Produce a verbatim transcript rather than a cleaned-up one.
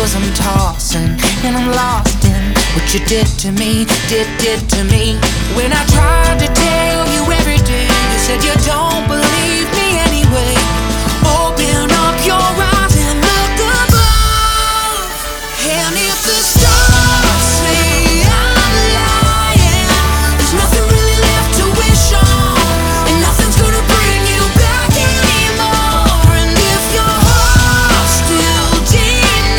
Cause I'm tossing and I'm lost in what you did to me, did, did to me. When I tried to tell